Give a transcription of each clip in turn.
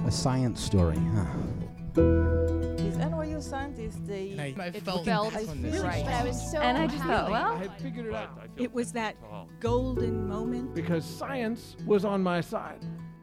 A science story, huh? These NYU scientists, I felt right. But I was so And I just thought, well, I had figured it out. It was that golden moment. Because science was on my side.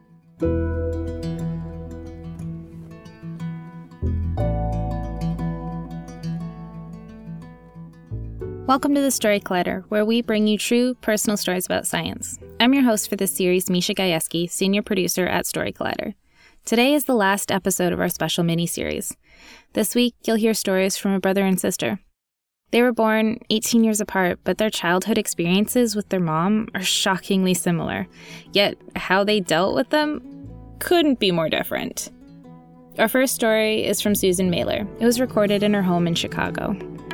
welcome to the Story Collider, where we bring you true, personal stories about science. I'm your host for this series, Misha Gajewski, senior producer at Story Collider. Today is the last episode of our special mini-series. This week, you'll hear stories from a brother and sister. They were born 18 years apart, but their childhood experiences with their mom are shockingly similar. Yet, how they dealt with them couldn't be more different. Our first story is from Susan Mailer. It was recorded in her home in Chicago.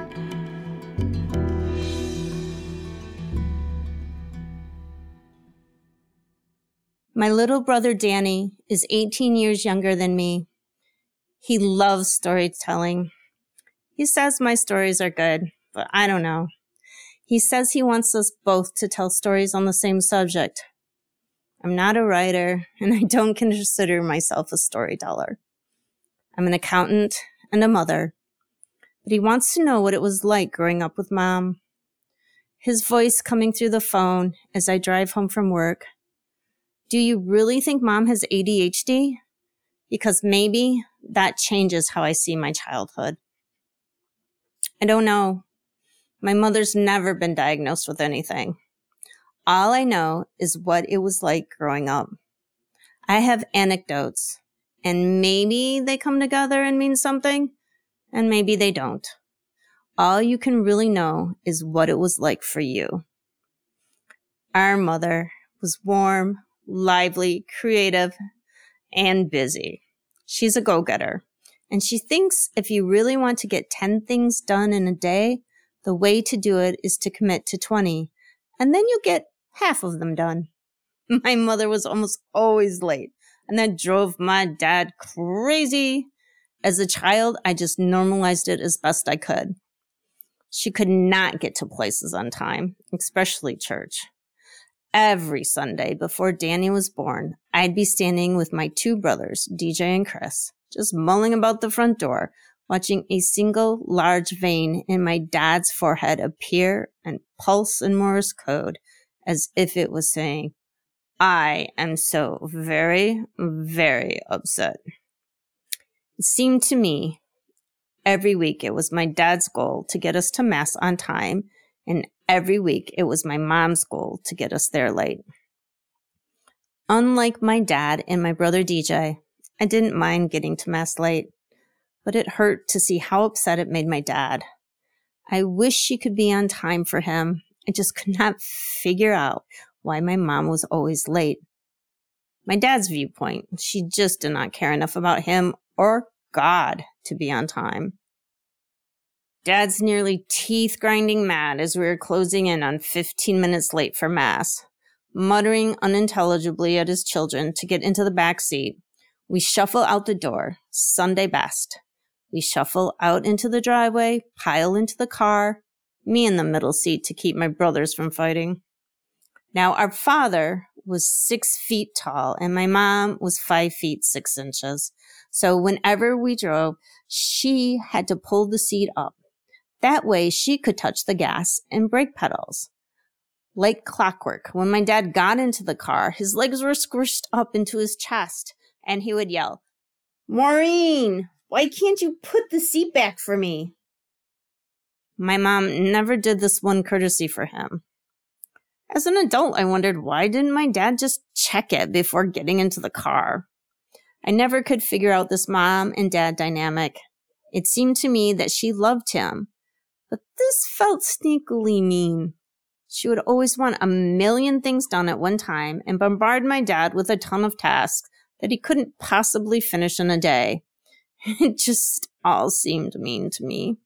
My little brother Danny is 18 years younger than me. He loves storytelling. He says my stories are good, but I don't know. He says he wants us both to tell stories on the same subject. I'm not a writer, and I don't consider myself a storyteller. I'm an accountant and a mother, but he wants to know what it was like growing up with Mom. His voice coming through the phone as I drive home from work. Do you really think Mom has ADHD? Because maybe that changes how I see my childhood. I don't know. My mother's never been diagnosed with anything. All I know is what it was like growing up. I have anecdotes, and maybe they come together and mean something, and maybe they don't. All you can really know is what it was like for you. Our mother was warm, lively, creative, and busy. She's a go-getter. And she thinks if you really want to get 10 things done in a day, the way to do it is to commit to 20. And then you'll get half of them done. My mother was almost always late. And that drove my dad crazy. As a child, I just normalized it as best I could. She could not get to places on time, especially church. Every Sunday before Danny was born, I'd be standing with my two brothers, DJ and Chris, just mulling about the front door, watching a single large vein in my dad's forehead appear and pulse in Morse code as if it was saying, I am so very, very upset. It seemed to me every week it was my dad's goal to get us to Mass on time, and every week it was my mom's goal to get us there late. Unlike my dad and my brother DJ, I didn't mind getting to Mass late, but it hurt to see how upset it made my dad. I wish she could be on time for him. I just could not figure out why my mom was always late. My dad's viewpoint, she just did not care enough about him or God to be on time. Dad's nearly teeth-grinding mad as we were closing in on 15 minutes late for Mass. Muttering unintelligibly at his children to get into the back seat, we shuffle out the door, Sunday best. We shuffle out into the driveway, pile into the car, me in the middle seat to keep my brothers from fighting. Now, our father was 6 feet tall, and my mom was 5 feet 6 inches. So whenever we drove, she had to pull the seat up. That way, she could touch the gas and brake pedals. Like clockwork, when my dad got into the car, his legs were squished up into his chest, and he would yell, Maureen, why can't you put the seat back for me? My mom never did this one courtesy for him. As an adult, I wondered, why didn't my dad just check it before getting into the car? I never could figure out this mom and dad dynamic. It seemed to me that she loved him. But this felt sneakily mean. She would always want a million things done at one time and bombard my dad with a ton of tasks that he couldn't possibly finish in a day. It just all seemed mean to me.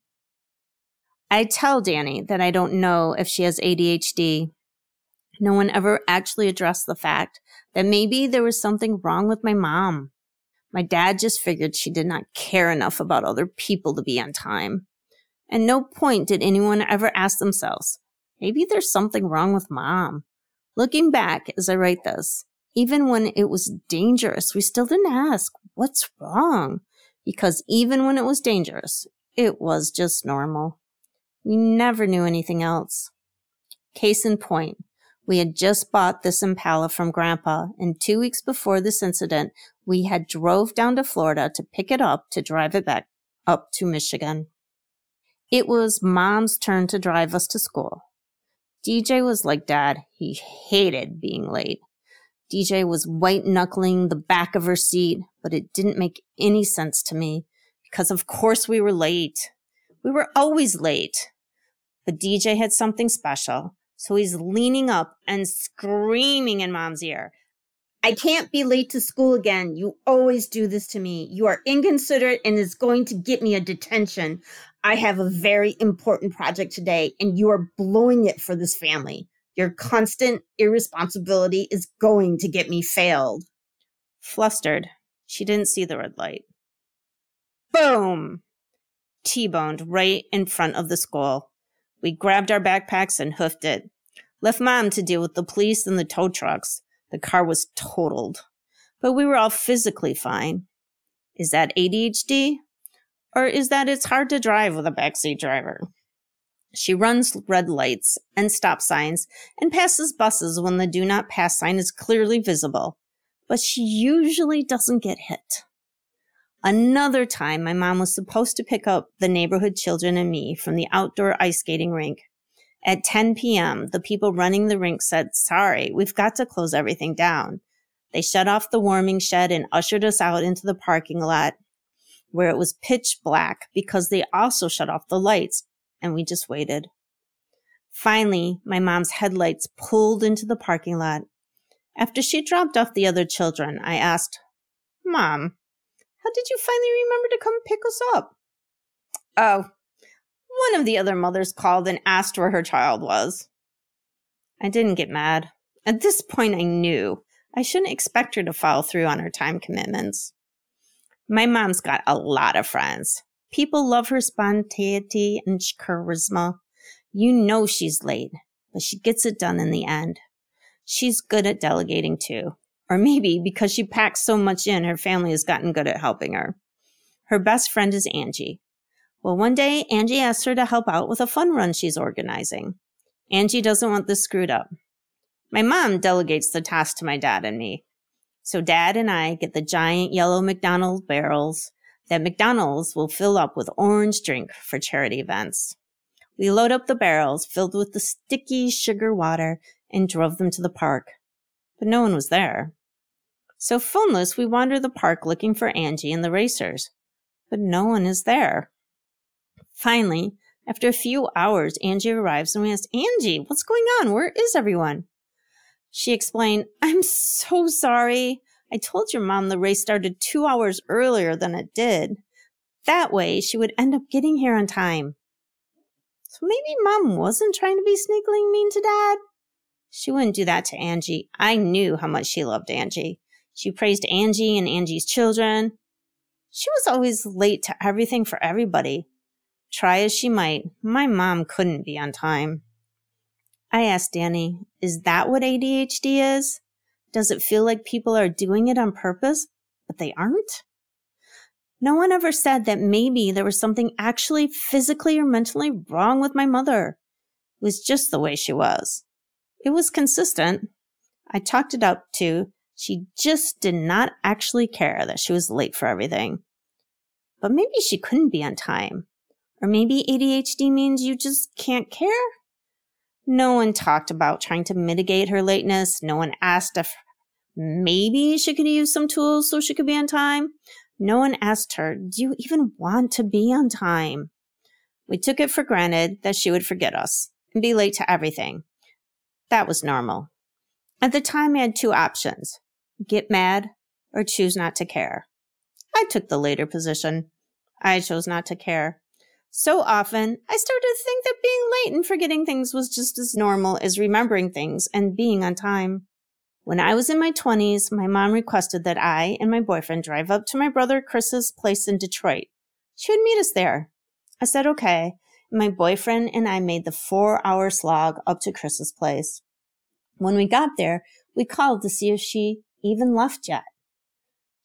I tell Danny that I don't know if she has ADHD. No one ever actually addressed the fact that maybe there was something wrong with my mom. My dad just figured she did not care enough about other people to be on time. At no point did anyone ever ask themselves, maybe there's something wrong with Mom. Looking back as I write this, even when it was dangerous, we still didn't ask, what's wrong? Because even when it was dangerous, it was just normal. We never knew anything else. Case in point, we had just bought this Impala from Grandpa, and 2 weeks before this incident, we had drove down to Florida to pick it up to drive it back up to Michigan. It was Mom's turn to drive us to school. DJ was like Dad. He hated being late. DJ was white-knuckling the back of her seat, but it didn't make any sense to me because, of course, we were late. We were always late. But DJ had something special, so he's leaning up and screaming in Mom's ear, "I can't be late to school again. You always do this to me. You are inconsiderate and it's going to get me a detention. I have a very important project today, and you are blowing it for this family. Your constant irresponsibility is going to get me failed." Flustered, she didn't see the red light. Boom! T-boned right in front of the school. We grabbed our backpacks and hoofed it. Left Mom to deal with the police and the tow trucks. The car was totaled. But we were all physically fine. Is that ADHD? Or is that it's hard to drive with a backseat driver? She runs red lights and stop signs and passes buses when the do not pass sign is clearly visible. But she usually doesn't get hit. Another time, my mom was supposed to pick up the neighborhood children and me from the outdoor ice skating rink. At 10 p.m., the people running the rink said, "Sorry, we've got to close everything down." They shut off the warming shed and ushered us out into the parking lot where it was pitch black because they also shut off the lights, and we just waited. Finally, my mom's headlights pulled into the parking lot. After she dropped off the other children, I asked, "Mom, how did you finally remember to come pick us up?" "Oh, one of the other mothers called and asked where her child was." I didn't get mad. At this point, I knew I shouldn't expect her to follow through on her time commitments. My mom's got a lot of friends. People love her spontaneity and charisma. You know she's late, but she gets it done in the end. She's good at delegating too. Or maybe because she packs so much in, her family has gotten good at helping her. Her best friend is Angie. Well, one day, Angie asked her to help out with a fun run she's organizing. Angie doesn't want this screwed up. My mom delegates the task to my dad and me. So Dad and I get the giant yellow McDonald's barrels that McDonald's will fill up with orange drink for charity events. We load up the barrels filled with the sticky sugar water and drove them to the park. But no one was there. So phoneless, we wander the park looking for Angie and the racers. But no one is there. Finally, after a few hours, Angie arrives and we ask, "Angie, what's going on? Where is everyone?" She explained, "I'm so sorry. I told your mom the race started 2 hours earlier than it did. That way, she would end up getting here on time." So maybe Mom wasn't trying to be sneakily mean to Dad? She wouldn't do that to Angie. I knew how much she loved Angie. She praised Angie and Angie's children. She was always late to everything for everybody. Try as she might, my mom couldn't be on time. I asked Danny, "Is that what ADHD is? Does it feel like people are doing it on purpose, but they aren't?" No one ever said that maybe there was something actually physically or mentally wrong with my mother. It was just the way she was. It was consistent. I talked it up to. She just did not actually care that she was late for everything. But maybe she couldn't be on time. Or maybe ADHD means you just can't care? No one talked about trying to mitigate her lateness. No one asked if maybe she could use some tools so she could be on time. No one asked her, "Do you even want to be on time?" We took it for granted that she would forget us and be late to everything. That was normal. At the time, I had two options: get mad or choose not to care. I took the later position. I chose not to care. So often, I started to think that being late and forgetting things was just as normal as remembering things and being on time. When I was in my 20s, my mom requested that I and my boyfriend drive up to my brother Chris's place in Detroit. She would meet us there. I said okay, and my boyfriend and I made the 4-hour slog up to Chris's place. When we got there, we called to see if she even left yet.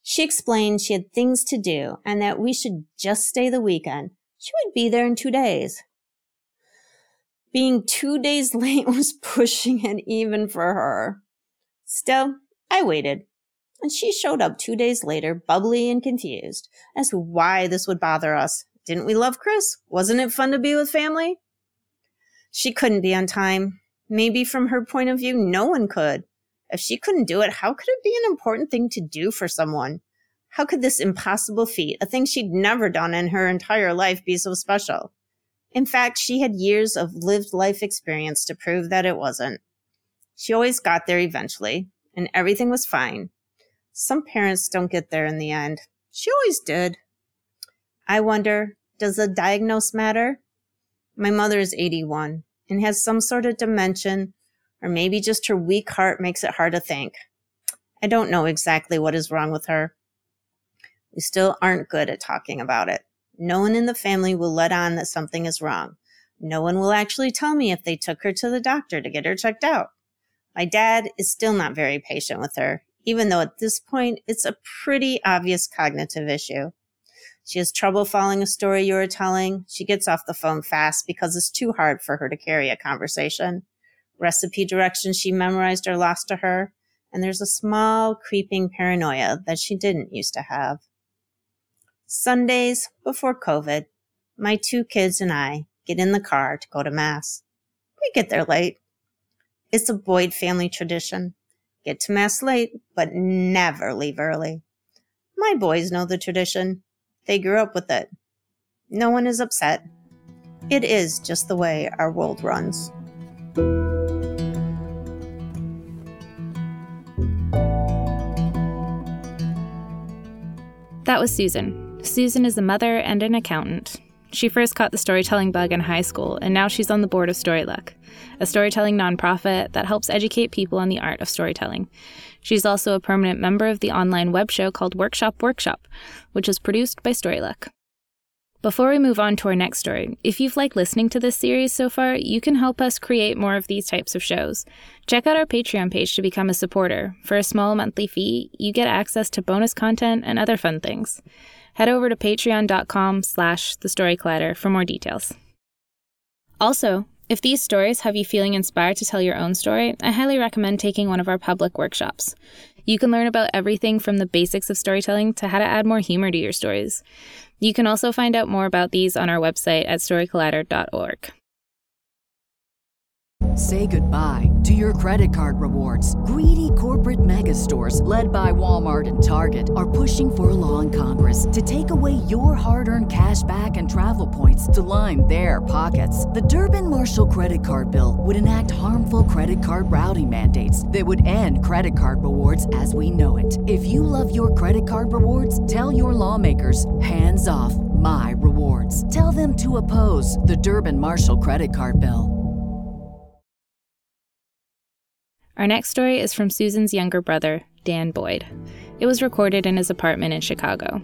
She explained she had things to do and that we should just stay the weekend. She would be there in 2 days. Being 2 days late was pushing it even for her. Still, I waited, and she showed up 2 days later, bubbly and confused as to why this would bother us. Didn't we love Chris? Wasn't it fun to be with family? She couldn't be on time. Maybe from her point of view, no one could. If she couldn't do it, how could it be an important thing to do for someone? How could this impossible feat, a thing she'd never done in her entire life, be so special? In fact, she had years of lived life experience to prove that it wasn't. She always got there eventually, and everything was fine. Some parents don't get there in the end. She always did. I wonder, does the diagnosis matter? My mother is 81 and has some sort of dementia, or maybe just her weak heart makes it hard to think. I don't know exactly what is wrong with her. We still aren't good at talking about it. No one in the family will let on that something is wrong. No one will actually tell me if they took her to the doctor to get her checked out. My dad is still not very patient with her, even though at this point it's a pretty obvious cognitive issue. She has trouble following a story you are telling. She gets off the phone fast because it's too hard for her to carry a conversation. Recipe directions she memorized are lost to her, and there's a small creeping paranoia that she didn't used to have. Sundays, before COVID, my 2 kids and I get in the car to go to Mass. We get there late. It's a Boyd family tradition. Get to Mass late, but never leave early. My boys know the tradition. They grew up with it. No one is upset. It is just the way our world runs. That was Susan. Susan is a mother and an accountant. She first caught the storytelling bug in high school, and now she's on the board of Storyluck, a storytelling nonprofit that helps educate people on the art of storytelling. She's also a permanent member of the online web show called Workshop, which is produced by Storyluck. Before we move on to our next story, if you've liked listening to this series so far, you can help us create more of these types of shows. Check out our Patreon page to become a supporter. For a small monthly fee, you get access to bonus content and other fun things. Head over to patreon.com/thestorycladder for more details. Also, if these stories have you feeling inspired to tell your own story, I highly recommend taking one of our public workshops. You can learn about everything from the basics of storytelling to how to add more humor to your stories. You can also find out more about these on our website at storycollider.org. Say goodbye to your credit card rewards. Greedy corporate mega stores, led by Walmart and Target, are pushing for a law in Congress to take away your hard-earned cash back and travel points to line their pockets. The Durbin-Marshall credit card bill would enact harmful credit card routing mandates that would end credit card rewards as we know it. If you love your credit card rewards, tell your lawmakers, hands off my rewards. Tell them to oppose the Durbin-Marshall credit card bill. Our next story is from Susan's younger brother, Dan Boyd. It was recorded in his apartment in Chicago.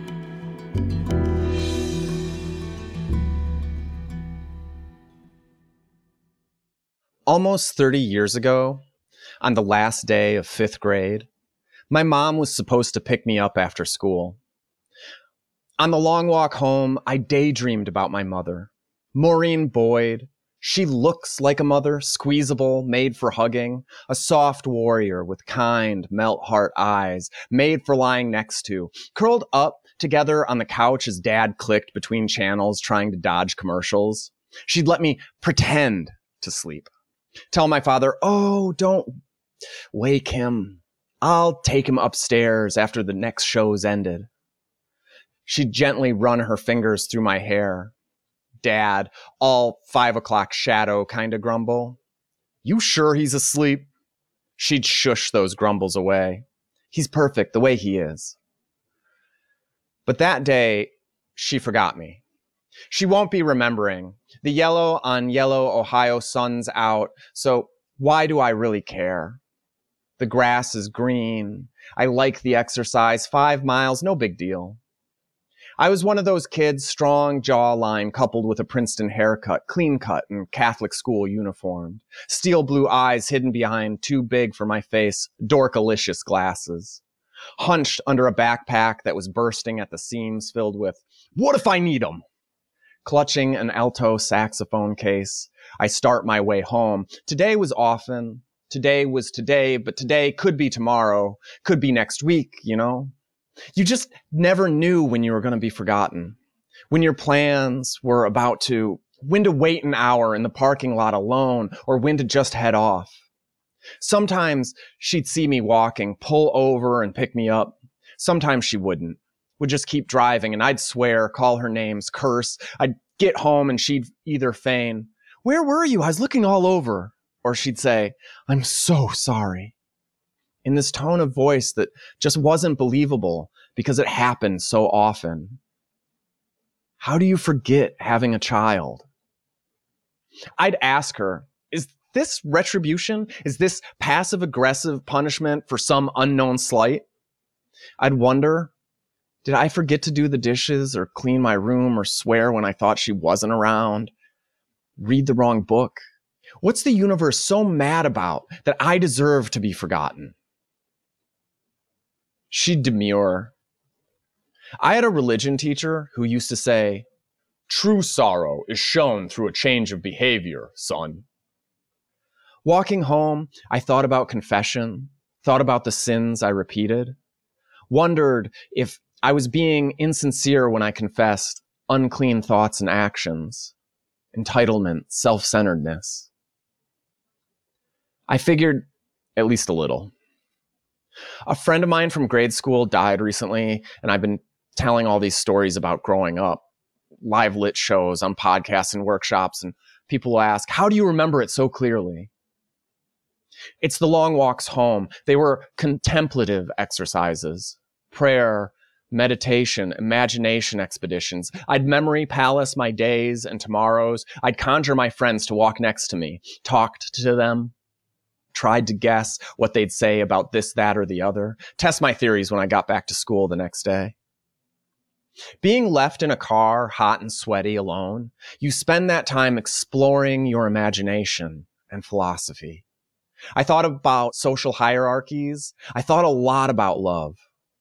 Almost 30 years ago, on the last day of 5th grade, my mom was supposed to pick me up after school. On the long walk home, I daydreamed about my mother, Maureen Boyd. She looks like a mother, squeezable, made for hugging, a soft warrior with kind, melt-heart eyes, made for lying next to, curled up together on the couch as Dad clicked between channels trying to dodge commercials. She'd let me pretend to sleep. Tell my father, "Oh, don't wake him. I'll take him upstairs after the next show's ended." She'd gently run her fingers through my hair. Dad, all 5 o'clock shadow kind of grumble. "You sure he's asleep?" She'd shush those grumbles away. "He's perfect the way he is." But that day, she forgot me. She won't be remembering. The yellow on yellow Ohio sun's out, so why do I really care? The grass is green. I like the exercise. 5 miles, no big deal. I was one of those kids, strong jawline coupled with a Princeton haircut, clean cut and Catholic school uniformed. Steel blue eyes hidden behind too big for my face, dorkalicious glasses. hunched under a backpack that was bursting at the seams filled with, "What if I need 'em?" Clutching an alto saxophone case, I start my way home. Today was often. Today was today, but today could be tomorrow, could be next week, you know? You just never knew when you were going to be forgotten, when your plans were about to, when to wait an hour in the parking lot alone, or when to just head off. Sometimes she'd see me walking, pull over and pick me up. Sometimes she wouldn't, would just keep driving, and I'd swear, call her names, curse. I'd get home and she'd either feign, "Where were you? I was looking all over." Or she'd say, "I'm so sorry," in this tone of voice that just wasn't believable because it happened so often. How do you forget having a child? I'd ask her, is this retribution? Is this passive-aggressive punishment for some unknown slight? I'd wonder, did I forget to do the dishes or clean my room or swear when I thought she wasn't around? Read the wrong book? What's the universe so mad about that I deserve to be forgotten? She'd demur. I had a religion teacher who used to say, "True sorrow is shown through a change of behavior, son." Walking home, I thought about confession, thought about the sins I repeated, wondered if I was being insincere when I confessed unclean thoughts and actions, entitlement, self-centeredness. I figured at least a little. A friend of mine from grade school died recently, and I've been telling all these stories about growing up, live lit shows on podcasts and workshops, and people will ask, "How do you remember it so clearly?" It's the long walks home. They were contemplative exercises, prayer, meditation, imagination expeditions. I'd memory palace my days and tomorrows. I'd conjure my friends to walk next to me, talked to them, tried to guess what they'd say about this, that, or the other, test my theories when I got back to school the next day. Being left in a car, hot and sweaty, alone, you spend that time exploring your imagination and philosophy. I thought about social hierarchies. I thought a lot about love.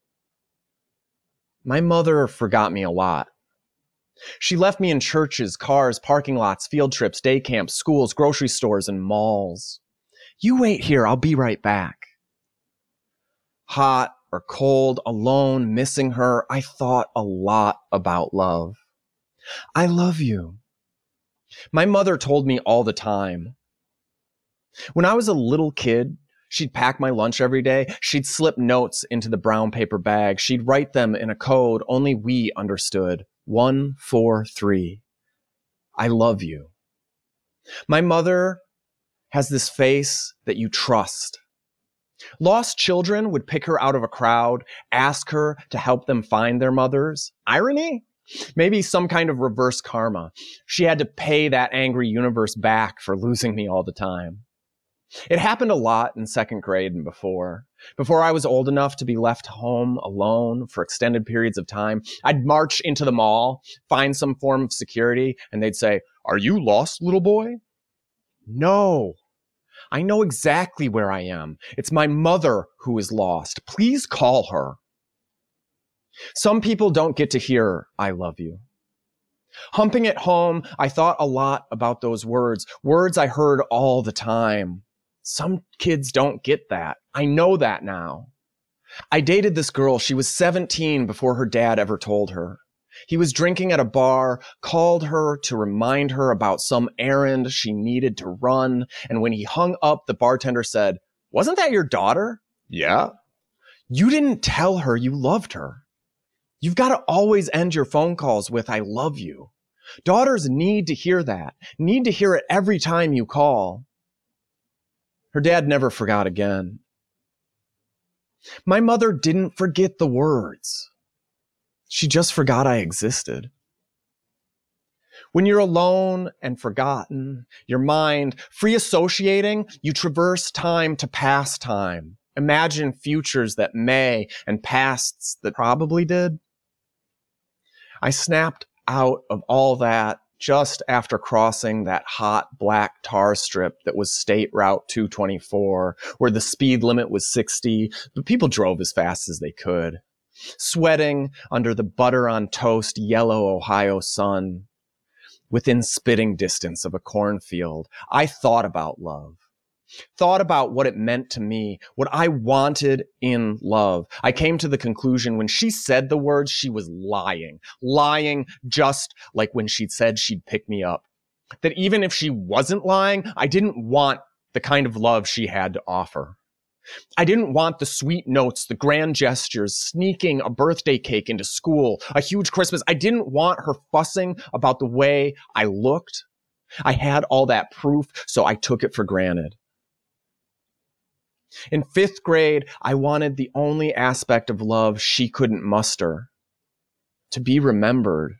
My mother forgot me a lot. She left me in churches, cars, parking lots, field trips, day camps, schools, grocery stores, and malls. "You wait here, I'll be right back." Hot or cold, alone, missing her, I thought a lot about love. "I love you." My mother told me all the time. When I was a little kid, she'd pack my lunch every day. She'd slip notes into the brown paper bag. She'd write them in a code only we understood. 143. I love you. My mother has this face that you trust. Lost children would pick her out of a crowd, ask her to help them find their mothers. Irony? Maybe some kind of reverse karma. She had to pay that angry universe back for losing me all the time. It happened a lot in second grade and before. Before I was old enough to be left home alone for extended periods of time, I'd march into the mall, find some form of security, and they'd say, "Are you lost, little boy?" No. I know exactly where I am. It's my mother who is lost. Please call her. Some people don't get to hear, "I love you." Humping it home, I thought a lot about those words I heard all the time. Some kids don't get that. I know that now. I dated this girl. She was 17 before her dad ever told her. He was drinking at a bar, called her to remind her about some errand she needed to run. And when he hung up, the bartender said, "Wasn't that your daughter?" "Yeah." "You didn't tell her you loved her. You've got to always end your phone calls with, 'I love you.' Daughters need to hear that, need to hear it every time you call." Her dad never forgot again. My mother didn't forget the words. She just forgot I existed. When you're alone and forgotten, your mind free associating, you traverse time to past time. Imagine futures that may and pasts that probably did. I snapped out of all that just after crossing that hot black tar strip that was State Route 224, where the speed limit was 60, but people drove as fast as they could. Sweating under the butter on toast yellow Ohio sun, within spitting distance of a cornfield, I thought about love. Thought about what it meant to me, what I wanted in love. I came to the conclusion when she said the words, she was lying. Lying just like when she'd said she'd pick me up. That even if she wasn't lying, I didn't want the kind of love she had to offer. I didn't want the sweet notes, the grand gestures, sneaking a birthday cake into school, a huge Christmas. I didn't want her fussing about the way I looked. I had all that proof, so I took it for granted. In 5th grade, I wanted the only aspect of love she couldn't muster: to be remembered.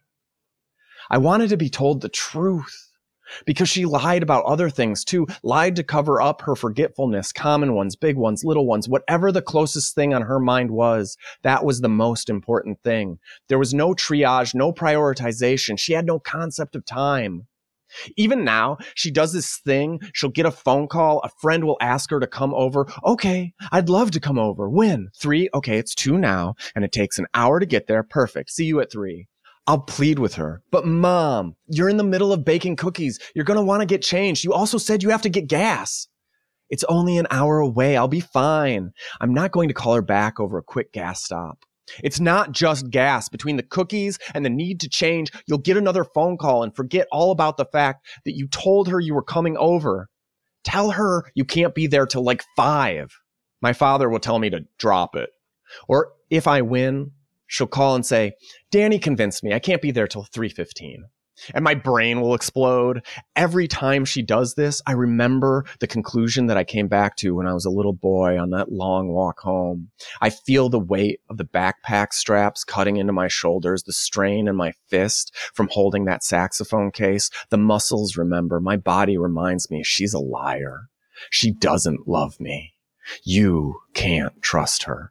I wanted to be told the truth, because she lied about other things too, lied to cover up her forgetfulness, common ones, big ones, little ones, whatever the closest thing on her mind was, that was the most important thing. There was no triage, no prioritization. She had no concept of time. Even now, she does this thing. She'll get a phone call. A friend will ask her to come over. Okay, I'd love to come over. When? 3? Okay, it's 2 now, and it takes an hour to get there. Perfect. See you at 3. I'll plead with her. But Mom, you're in the middle of baking cookies. You're going to want to get changed. You also said you have to get gas. It's only an hour away. I'll be fine. I'm not going to call her back over a quick gas stop. It's not just gas. Between the cookies and the need to change, you'll get another phone call and forget all about the fact that you told her you were coming over. Tell her you can't be there till like 5. My father will tell me to drop it. Or if I win, she'll call and say, Danny convinced me I can't be there till 3:15. And my brain will explode. Every time she does this, I remember the conclusion that I came back to when I was a little boy on that long walk home. I feel the weight of the backpack straps cutting into my shoulders, the strain in my fist from holding that saxophone case. The muscles remember. My body reminds me she's a liar. She doesn't love me. You can't trust her.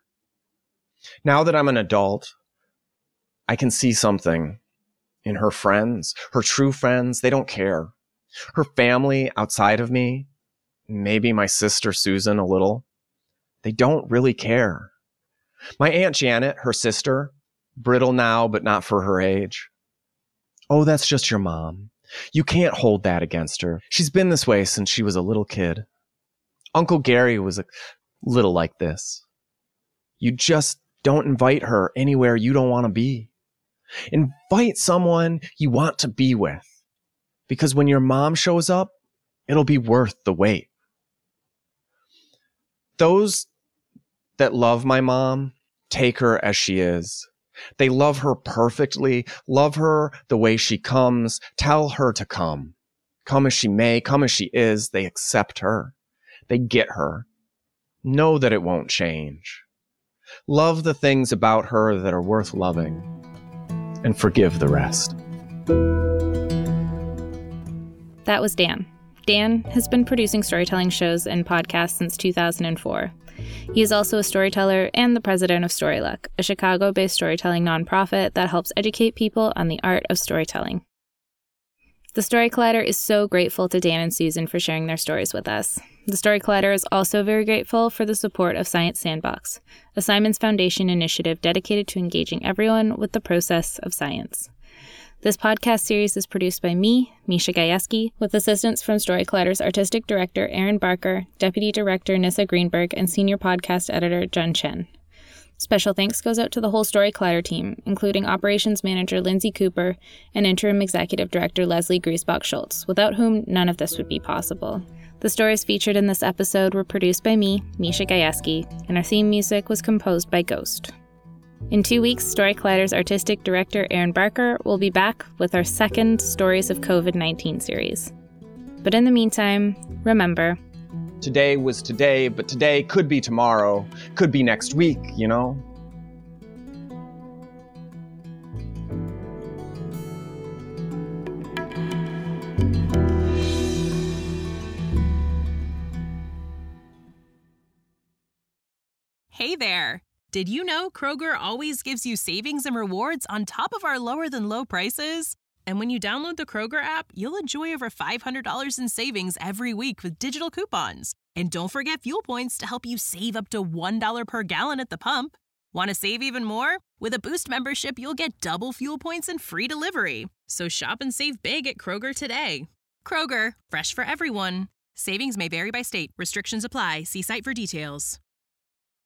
Now that I'm an adult, I can see something in her friends, her true friends. They don't care. Her family outside of me, maybe my sister Susan a little, they don't really care. My Aunt Janet, her sister, brittle now, but not for her age. Oh, that's just your mom. You can't hold that against her. She's been this way since she was a little kid. Uncle Gary was a little like this. You just don't invite her anywhere you don't want to be. Invite someone you want to be with, because when your mom shows up, it'll be worth the wait. Those that love my mom take her as she is. They love her perfectly, love her the way she comes, tell her to come. Come as she may, come as she is, they accept her. They get her. Know that it won't change. Love the things about her that are worth loving, and forgive the rest. That was Dan. Dan has been producing storytelling shows and podcasts since 2004. He is also a storyteller and the president of Storyluck, a Chicago-based storytelling nonprofit that helps educate people on the art of storytelling. The Story Collider is so grateful to Dan and Susan for sharing their stories with us. The Story Collider is also very grateful for the support of Science Sandbox, a Simons Foundation initiative dedicated to engaging everyone with the process of science. This podcast series is produced by me, Misha Gajewski, with assistance from Story Collider's artistic director Aaron Barker, deputy director Nissa Greenberg, and senior podcast editor Jun Chen. Special thanks goes out to the whole Story Collider team, including operations manager Lindsay Cooper and interim executive director Leslie Griesbach-Schultz, without whom none of this would be possible. The stories featured in this episode were produced by me, Misha Gajewski, and our theme music was composed by Ghost. In 2 weeks, Story Collider's artistic director Aaron Barker will be back with our second Stories of COVID-19 series. But in the meantime, remember, Today was today, but today could be tomorrow, could be next week, you know? Hey there! Did you know Kroger always gives you savings and rewards on top of our lower-than-low prices? And when you download the Kroger app, you'll enjoy over $500 in savings every week with digital coupons. And don't forget fuel points to help you save up to $1 per gallon at the pump. Want to save even more? With a Boost membership, you'll get double fuel points and free delivery. So shop and save big at Kroger today. Kroger, fresh for everyone. Savings may vary by state. Restrictions apply. See site for details.